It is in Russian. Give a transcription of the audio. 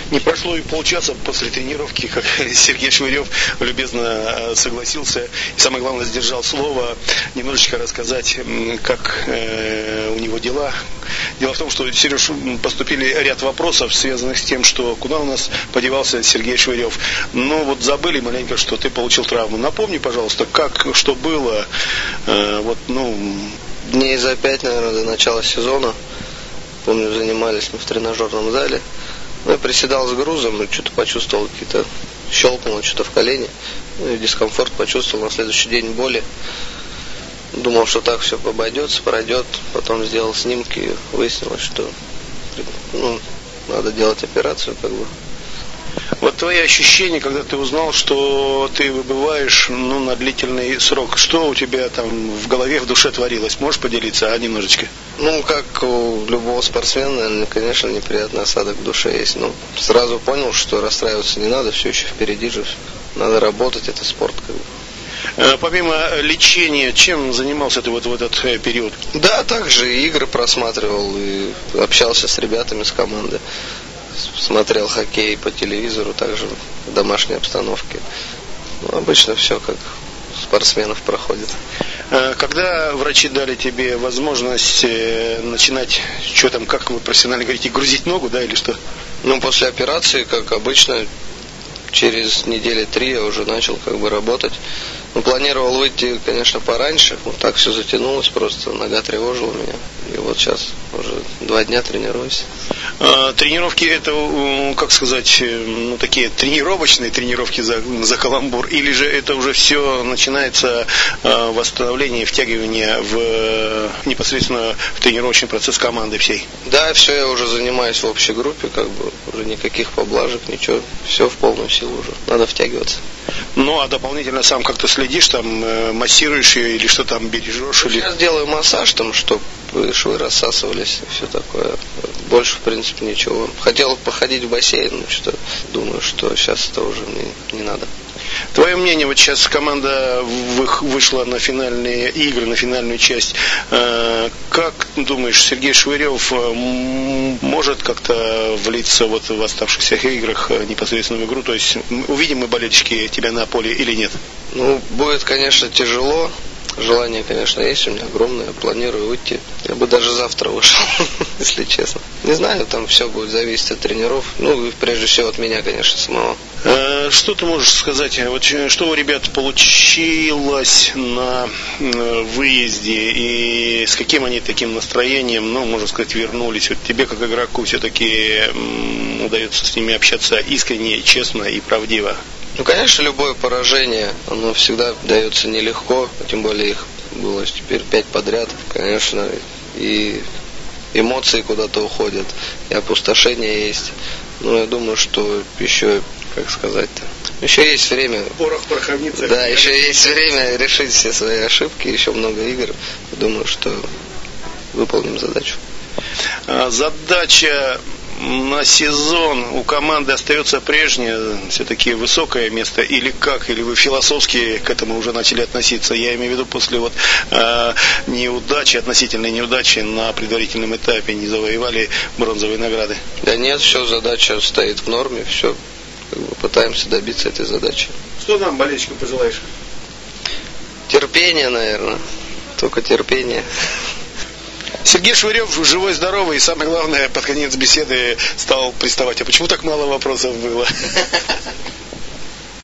Не прошло и полчаса после тренировки, как Сергей Швырев любезно согласился и, самое главное, сдержал слово, немножечко рассказать, как у него дела. Дело в том, что, Сереж, поступили ряд вопросов, связанных с тем, что куда у нас подевался Сергей Швырев. Но вот забыли маленько, что ты получил травму. Напомни, пожалуйста, как, что было, Дней за 5, наверное, до начала сезона. Помню, занимались мы в тренажерном зале. Я приседал с грузом и что-то почувствовал, какие-то щелкнуло что-то в колене. И дискомфорт почувствовал, на следующий день боли. Думал, что так все обойдется, пройдет. Потом сделал снимки и выяснилось, что надо делать операцию, как бы. Вот твои ощущения, когда ты узнал, что ты выбываешь на длительный срок, что у тебя там в голове, в душе творилось? Можешь поделиться, немножечко? Как у любого спортсмена, наверное, конечно, неприятный осадок в душе есть. Но сразу понял, что расстраиваться не надо, все еще впереди же. Надо работать, это спорт, как бы. Помимо лечения, чем занимался ты вот в этот период? Да, также игры просматривал и общался с ребятами с команды. Смотрел хоккей по телевизору, также в домашней обстановке. Обычно все как у спортсменов проходит. Когда врачи дали тебе возможность начинать, что там, как вы профессионально говорите, грузить ногу, да, или что? После операции, как обычно, через недели 3 я уже начал как бы работать. Планировал выйти, конечно, пораньше. Так все затянулось, просто нога тревожила меня. И вот сейчас уже 2 дня тренируюсь. Тренировки это, как сказать, такие тренировочные тренировки за каламбур, или же это уже все начинается восстановление, втягивание непосредственно в тренировочный процесс команды всей? Да, все, я уже занимаюсь в общей группе, как бы уже никаких поблажек, ничего, все в полную силу уже, надо втягиваться. А дополнительно сам как-то следишь, там массируешь ее или что там бережешь? Сейчас делаю массаж, там, чтобы швы рассасывались и все такое. Больше, в принципе, ничего. Хотел походить в бассейн, но что-то думаю, что сейчас это уже мне не надо. Твое мнение, вот сейчас команда вышла на финальные игры, на финальную часть. Как думаешь, Сергей Швырев может как-то влиться вот в оставшихся играх непосредственно в игру? То есть увидим мы, болельщики, тебя на поле или нет? Будет, конечно, тяжело. Желание, конечно, есть у меня огромное. Планирую выйти. Я бы даже завтра вышел, если честно. Не знаю, там все будет зависеть от тренеров. И прежде всего от меня, конечно, самого. Что ты можешь сказать? Вот что у ребят получилось на выезде и с каким они таким настроением, можно сказать, вернулись? Вот тебе, как игроку, все-таки удается с ними общаться искренне, честно и правдиво? Конечно, любое поражение, оно всегда дается нелегко, тем более их было теперь 5 подряд. Конечно, и эмоции куда-то уходят, и опустошение есть. Я думаю, что еще, еще есть время. Порох в пороховнице. Да, еще есть время решить все свои ошибки, еще много игр. Думаю, что выполним задачу. Задача на сезон у команды остается прежняя, все-таки высокое место, или как? Или вы философски к этому уже начали относиться? Я имею в виду после относительной неудачи на предварительном этапе не завоевали бронзовые награды. Да нет, все, задача стоит в норме, все, пытаемся добиться этой задачи. Что нам, болельщикам, пожелаешь? Терпение, наверное, только терпение. Сергей Швырев живой, здоровый, и самое главное, под конец беседы стал приставать. А почему так мало вопросов было?